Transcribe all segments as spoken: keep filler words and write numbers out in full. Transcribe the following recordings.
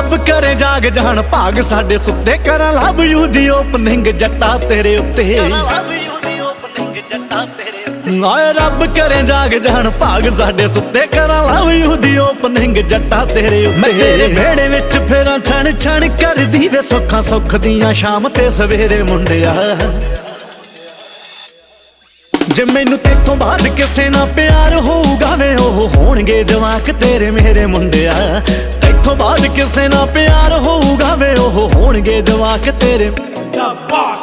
ਰੱਬ ਕਰੇ ਜਾਗ ਜਾਣ ਭਾਗ ਸਾਡੇ ਸੁੱਤੇ ਕਰਾਂ ਲਵ ਯੂ ਦੀ ਓਪਨਿੰਗ ਜੱਟਾ ਤੇਰੇ ਉੱਤੇ ਲਵ ਯੂ ਦੀ ਓਪਨਿੰਗ ਜੱਟਾ ਤੇਰੇ ਉੱਤੇ ਆਏ ਰੱਬ ਕਰੇ ਜਾਗ ਜਾਣ ਭਾਗ ਸਾਡੇ ਸੁੱਤੇ ਕਰਾਂ ਲਵ ਯੂ ਦੀ ਓਪਨਿੰਗ ਜੱਟਾ ਤੇਰੇ ਉੱਤੇ ਮੈਂ ਤੇਰੇ ਵਿਹੜੇ ਵਿੱਚ ਫੇਰਾਂ ਛਣ ਛਣ ਕਰਦੀ ਵੇ ਸੁੱਖਾਂ ਸੁੱਖ ਦੀਆਂ ਸ਼ਾਮ ਤੇ ਸਵੇਰੇ ਮੁੰਡਿਆ ਜੇ ਮੈਨੂੰ ਤੇਥੋਂ ਬਾਅਦ ਕਿਸੇ ਨਾਲ ਪਿਆਰ ਹੋਊਗਾ ਵੇ ਉਹ ਹੋਣਗੇ ਜਵਾਕ ਤੇਰੇ ਮੇਰੇ ਮੁੰਡਿਆ ਤੇਥੋਂ ਬਾਅਦ ਕਿਸੇ ਨਾਲ ਪਿਆਰ ਹੋਊਗਾ ਵੇ ਉਹ ਹੋਣਗੇ ਜਵਾਕ ਤੇਰੇ ਦਾ ਬਾਸ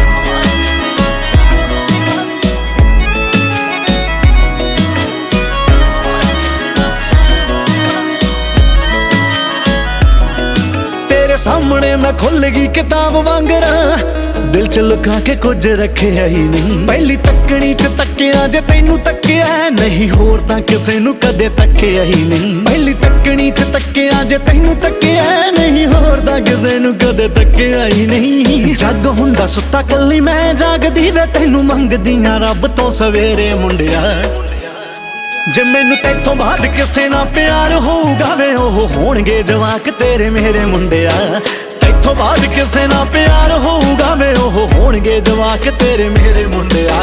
ਤੇਰੇ ਸਾਹਮਣੇ ਮੈਂ ਖੁੱਲ ਗਈ ਕਿਤਾਬ ਵਾਂਗਰਾਂ ਦਿਲ ਚ ਲੁਕਾ ਕੇ ਕੁਝ ਰੱਖਿਆ ਹੀ ਨਹੀਂ ਪਹਿਲੀ ਤੱਕਣੀ ਚ ਤੱਕਿਆ ਜੇ ਤੈਨੂੰ ਤੱਕਿਆ ਨਹੀਂ ਹੋਰ ਤਾਂ ਕਿਸੇ ਨੂੰ ਕਦੇ ਤੱਕਿਆ ਹੀ ਨਹੀਂ ਪਹਿਲੀ ਤੱਕਣੀ ਚ ਤੱਕਿਆ ਜੇ ਤੈਨੂੰ ਤੱਕਿਆ ਨਹੀਂ ਹੋਰ ਤਾਂ ਕਿਸੇ ਨੂੰ ਕਦੇ ਤੱਕਿਆ ਹੀ ਨਹੀਂ ਜੱਗ ਹੁੰਦਾ ਸੁੱਤਾ ਕੱਲੀ ਮੈਂ ਜਾਗਦੀ ਵੇ ਤੈਨੂੰ ਮੰਗਦੀਆਂ ਰੱਬ ਤੋਂ ਸਵੇਰੇ ਮੁੰਡਿਆ ਜੇ ਮੈਨੂੰ ਤੇਥੋਂ ਬਾਅਦ ਕਿਸੇ ਨਾਲ ਪਿਆਰ ਹੋਊਗਾ ਵੇ ਉਹ ਹੋਣਗੇ ਜਵਾਕ ਤੇਰੇ ਮੇਰੇ ਮੁੰਡਿਆ ਤੇਥੋਂ ਬਾਅਦ ਕਿਸੇ ਨਾਲ ਪਿਆਰ ਹੋਊਗਾ ਵੇ ਉਹ ਹੋਣਗੇ ਜਵਾਕ ਤੇਰੇ ਮੇਰੇ ਮੁੰਡਿਆ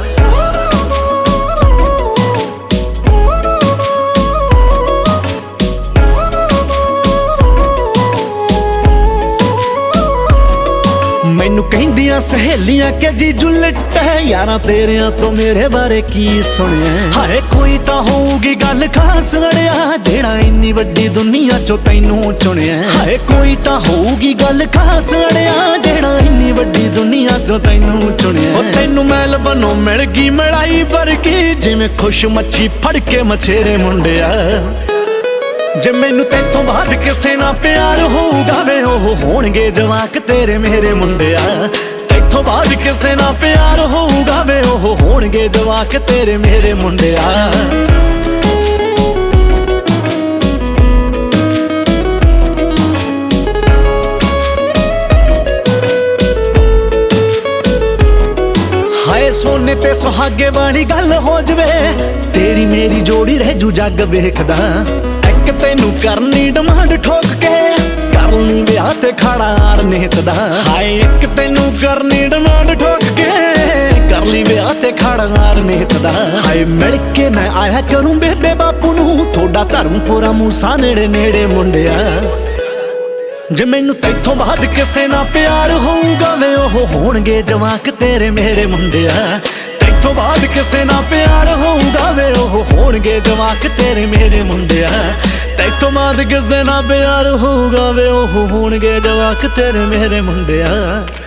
ਮੈਨੂੰ ਕਹਿੰਦੀਆਂ ਸਹੇਲੀਆਂ ਕਿ ਜੀਜੂ ਲਿੱਟ ਹੈ ਯਾਰਾਂ ਤੇਰਿਆਂ ਤੋਂ ਮੇਰੇ ਬਾਰੇ ਕੀ ਸੁਣਿਆ ਹਾਏ ਕੋਈ ਤਾਂ ਹੋਊਗੀ ਗੱਲ ਖਾਸ ਅੜਿਆ ਜਿਹੜਾ ਇੰਨੀ ਵੱਡੀ ਦੁਨੀਆ ਚੋਂ ਤੈਨੂੰ ਚੁਣਿਆ ਹਾਏ ਕੋਈ ਤਾਂ ਹੋਊਗੀ ਗੱਲ ਖਾਸ ਅੜਿਆ ਜਿਹੜਾ ਇੰਨੀ ਵੱਡੀ ਦੁਨੀਆ ਚੋਂ ਤੈਨੂੰ ਚੁਣਿਆ ਉਹ ਤੈਨੂੰ ਮੈਲ ਬਨੋਂ ਮਿਲ ਗਈ ਮਲਾਈ ਵਰਗੀ ਜਿਵੇਂ ਖੁਸ਼ ਮੱਛੀ ਫੜ ਕੇ ਮਛੇਰੇ ਮੁੰਡਿਆ ਜੇ ਮੈਨੂੰ ਤੇਥੋਂ ਬਾਅਦ ਕਿਸੇ ਨਾਲ ਪਿਆਰ ਹੋਊਗਾ ਵੇ ਉਹ ਹੋਣਗੇ ਜਵਾਕ ਤੇਰੇ ਮੇਰੇ ਮੁੰਡਿਆ ਤੇਥੋਂ ਬਾਅਦ ਕਿਸੇ ਨਾਲ ਪਿਆਰ ਹੋਊਗਾ ਵੇ ਉਹ ਹੋਣਗੇ ਜਵਾਕ ਤੇਰੇ ਮੇਰੇ ਮੁੰਡਿਆ ਹਾਏ ਸੋਨੇ ਤੇ ਸੁਹਾਗੇ ਵਾਲੀ ਗੱਲ ਹੋ ਜਵੇ ਤੇਰੀ ਮੇਰੀ ਜੋੜੀ ਰਹਿ ਜੂ ਜੱਗ ਵੇਖਦਾ ਇੱਕ ਤੈਨੂੰ ਕਰਨੀ ਡਿਮਾਂਡ ਠੋਕ ਕੇ ਕਰਨੀ ਵਿਆਹ ਤੇ ਖੜਾਰ ਨਿਹਤ ਦਾ ਹਾਏ ਇੱਕ ਤੈਨੂੰ ਕਰਨੀ ਡਿਮਾਂਡ ਠੋਕ ਕੇ ਕਰਨੀ ਵਿਆਹ ਤੇ ਖੜਾਰ ਨਿਹਤ ਦਾ ਹਾਏ ਮਿਲ ਕੇ ਮੈਂ ਆਇਆ ਕਰੂੰ ਬੇਬੇ ਬਾਪੂ ਨੂੰ ਤੁਹਾਡਾ ਧਰਮਪੁਰਾ ਮੂਸਾ ਨੇੜੇ ਨੇੜੇ ਮੁੰਡਿਆ ਜੇ ਮੈਨੂੰ ਤੇਥੋਂ ਬਾਅਦ ਕਿਸੇ ਨਾਲ ਪਿਆਰ ਹੋਊਗਾ ਵੇ ਉਹ ਹੋਣਗੇ ਜਵਾਕ ਤੇਰੇ ਮੇਰੇ ਮੁੰਡਿਆ ਤੇਥੋਂ ਬਾਅਦ ਕਿਸੇ ਨਾਲ ਪਿਆਰ ਹੋਊਗਾ ਵੇ ਉਹ ਹੋਣਗੇ ਜਵਾਕ ਤੇਰੇ ਮੇਰੇ ਮੁੰਡਿਆ ਤੇਥੋਂ ਬਾਅਦ ਕਿਸੇ ਨਾਲ ਪਿਆਰ ਹੋਊਗਾ ਵੇ ਉਹ ਹੋਣਗੇ ਜਵਾਕ ਤੇਰੇ ਮੇਰੇ ਮੁੰਡਿਆ।